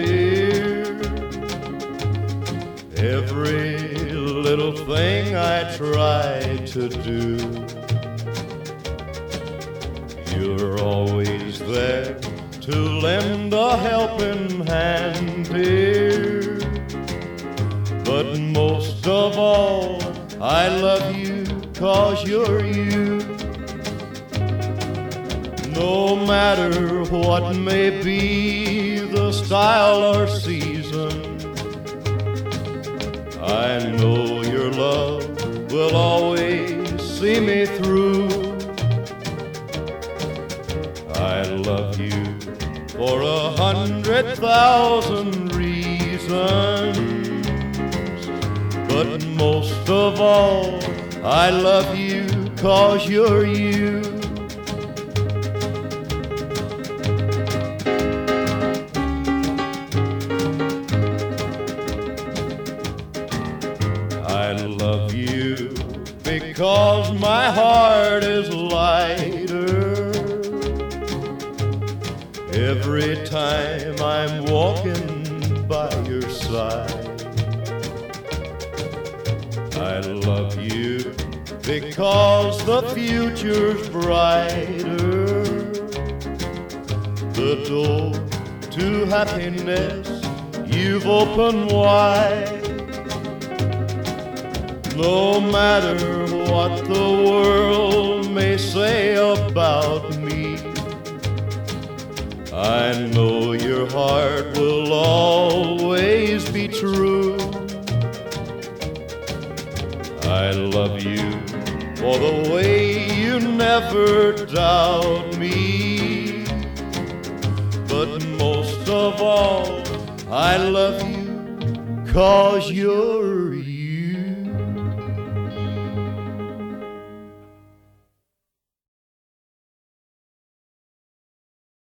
dear. Every little thing I try to do, you're always there to lend a helping hand, dear. But most of all, I love you 'cause you're you. No matter what may be the style or season, I know your love will always see me through. I love you for 100,000 reasons, but most of all, I love you 'cause you're you. I love you because my heart is lighter every time I'm walking by your side. I love you because the future's brighter. The door to happiness you've opened wide. No matter what the world may say about me, I know your heart will always be true. I love you for the way you never doubt me, but most of all, I love you 'cause you're you.